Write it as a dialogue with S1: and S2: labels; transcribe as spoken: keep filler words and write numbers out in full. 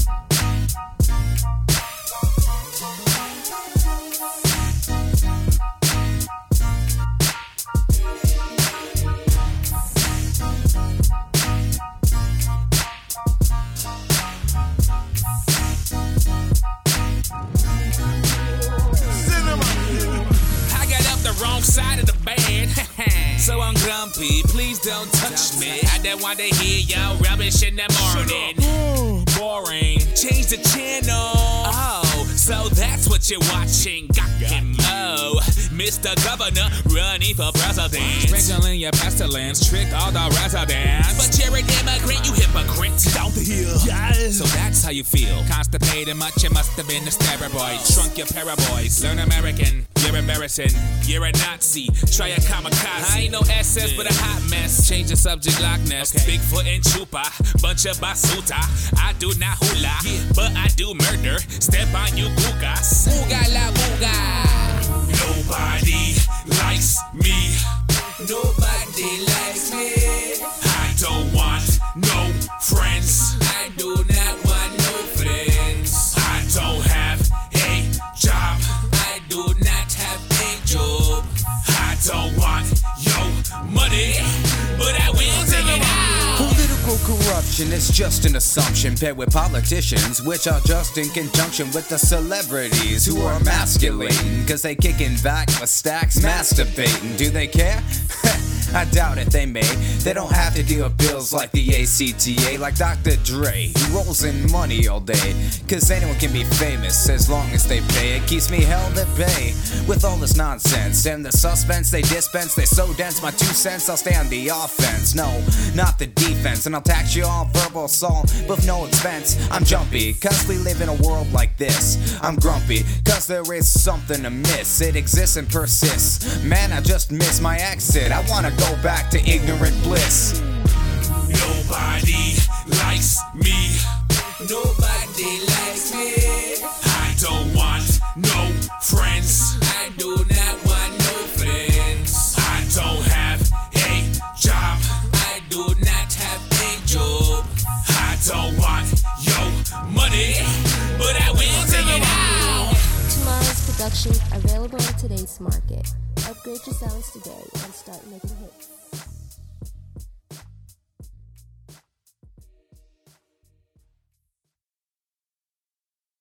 S1: Side of the bed, so I'm grumpy, please don't touch me. I don't want to hear y'all rubbish in the morning. Boring, change the channel. Oh, so that's what you're watching. Got him. Oh, Mister Governor running for president. Sprinkling your pestilence, trick all the residents. But you're an immigrant, you hypocrite. Down the hill. Yes. So that's how you feel. Constipated much, it must have been the steroids. Shrunk your paraboys. Learn American. You're embarrassing. You're a Nazi. Try a kamikaze. I ain't no S S, but a hot mess. Change the subject, Loch Ness. Okay. Bigfoot and Chupa. Bunch of basuta. I do not hula, yeah, but I do murder. Step on you, Gugas. Ooga la booga. Nobody likes me. Nobody likes me. I don't want no friends. I do not want no friends. I don't have a job. I do not have a job. I don't want your money, but I will take it out.
S2: Political corruption is just an assumption paired with politicians, which are just in conjunction with the celebrities who are emasculating, cause they kicking back for stacks, masturbating. Do they care? I doubt it, they may. They don't have to deal with bills like the A C T A, like Doctor Dre, who rolls in money all day. Cause anyone can be famous as long as they pay. It keeps me held at bay with all this nonsense. And the suspense they dispense, they so dense, my two cents, I'll stay on the offense. No, not the defense. And I'll tax you all verbal assault with no expense. I'm jumpy, cause we live in a world like this. I'm grumpy, cause there is something amiss. It exists and persists. Man, I just missed my exit. I wanna go back to ignorant bliss.
S1: Nobody likes me. Nobody likes me. I don't want no friends. I do not want no friends. I don't have a job. I do not have a job. I don't want your money, but I will take it out.
S3: Tomorrow's production available in today's market. Upgrade your sounds today and start making hits.